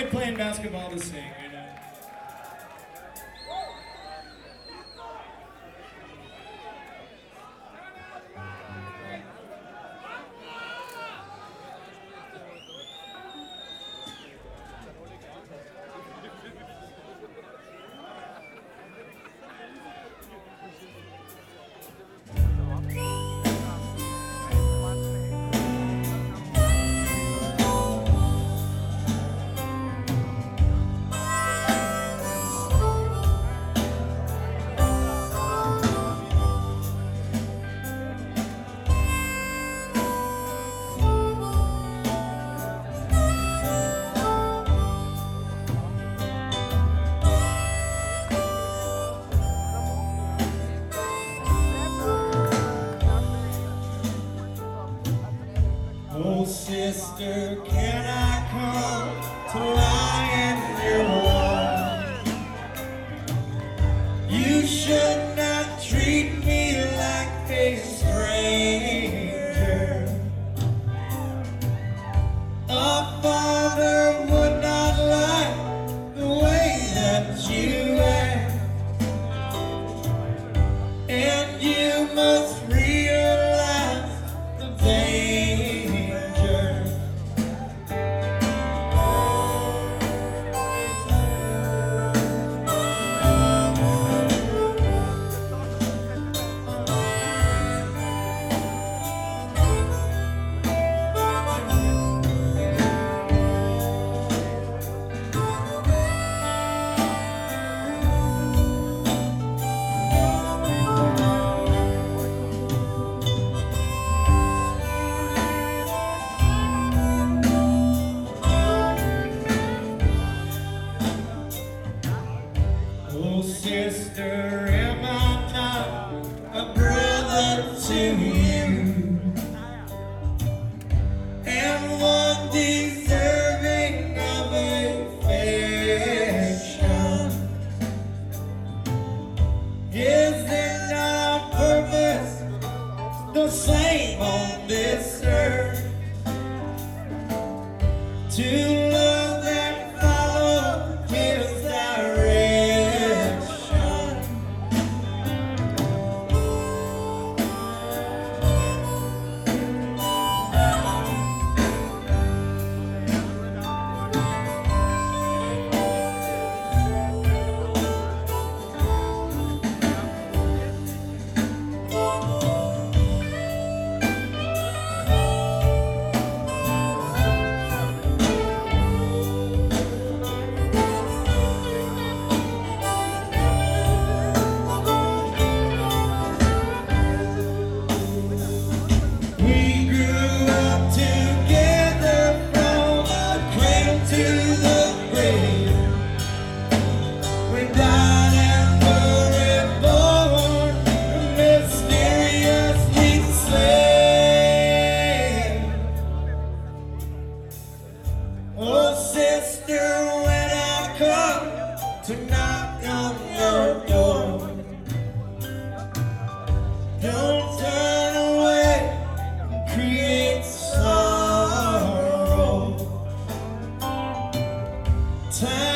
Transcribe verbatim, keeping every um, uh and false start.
like playing basketball to sing, you know? Oh, sister, can I come to lie in your arms? You should not treat me like a stranger. A father would not like the way that you act, and you must realize the danger. Oh, sister, am I not a brother to you, and one deserving of affection? Isn't our purpose the same on this earth? To love and follow His direction. Oh, sister, when I come to knock on your door, don't turn away and create sorrow. Time